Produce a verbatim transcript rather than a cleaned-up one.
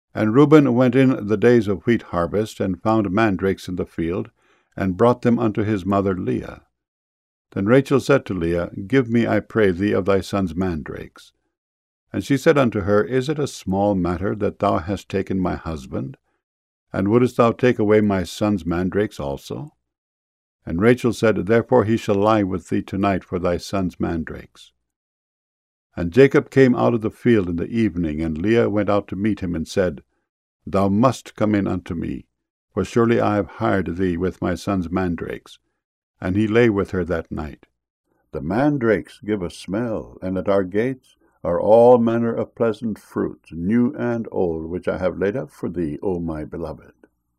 And Reuben went in the days of wheat harvest, and found mandrakes in the field, and brought them unto his mother Leah. Then Rachel said to Leah, Give me, I pray thee, of thy son's mandrakes. And she said unto her, Is it a small matter that thou hast taken my husband? And wouldest thou take away my son's mandrakes also? And Rachel said, Therefore he shall lie with thee tonight for thy son's mandrakes. And Jacob came out of the field in the evening, and Leah went out to meet him, and said, Thou must come in unto me, for surely I have hired thee with my son's mandrakes. And he lay with her that night. The mandrakes give a smell, and at our gates are all manner of pleasant fruits, new and old, which I have laid up for thee, O my beloved.